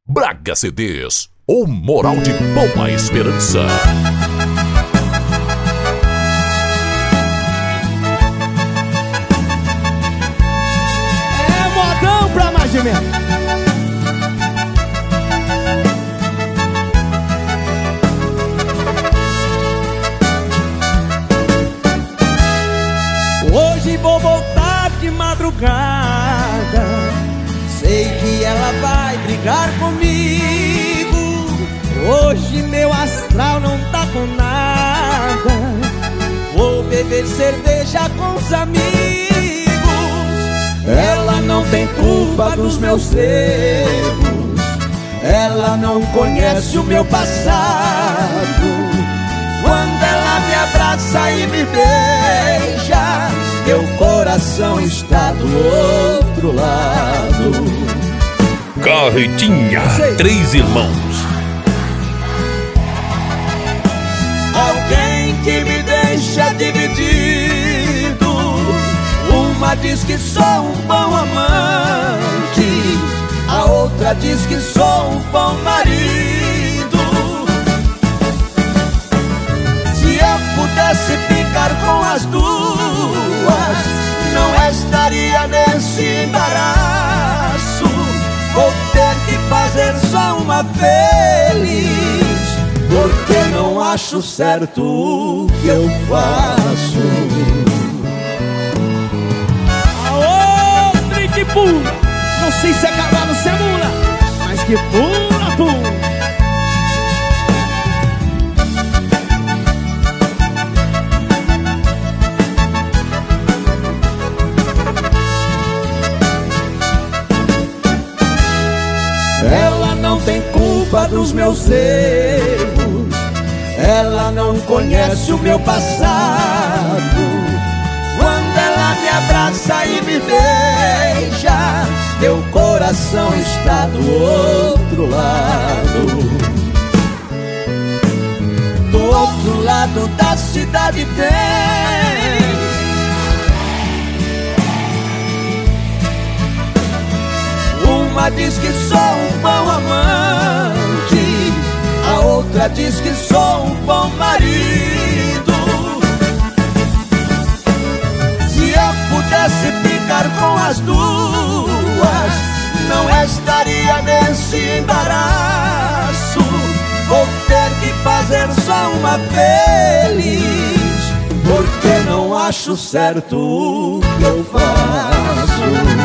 Braga CDs, o moral de boa esperança. É modão pra mais de menos. Hoje vou voltar de madrugada. Sei que ela vai brigar comigo. Hoje meu astral não tá com nada. Vou beber cerveja com os amigos. Ela não tem culpa dos meus erros. Ela não conhece o meu passado. Quando ela me abraça e me beija, meu coração está do outro lado. Carretinha, 3 irmãos. Alguém que me deixa dividido. Uma diz que sou um bom amante, a outra diz que sou um bom marido. Se eu pudesse ficar com as duas, não estaria nesse embaraço. Vou ter que fazer só uma feliz, porque não acho certo o que eu faço. Aô, Trick Pum! Não sei se é cavalo, se é mula, mas que pula, pum! Ela não tem culpa dos meus erros. Ela não conhece o meu passado. Quando ela me abraça e me beija, meu coração está do outro lado. Do outro lado da cidade tem uma diz que sou um bom amante, a outra diz que sou um bom marido. Se eu pudesse ficar com as duas, não estaria nesse embaraço. Vou ter que fazer só uma feliz, porque não acho certo o que eu faço.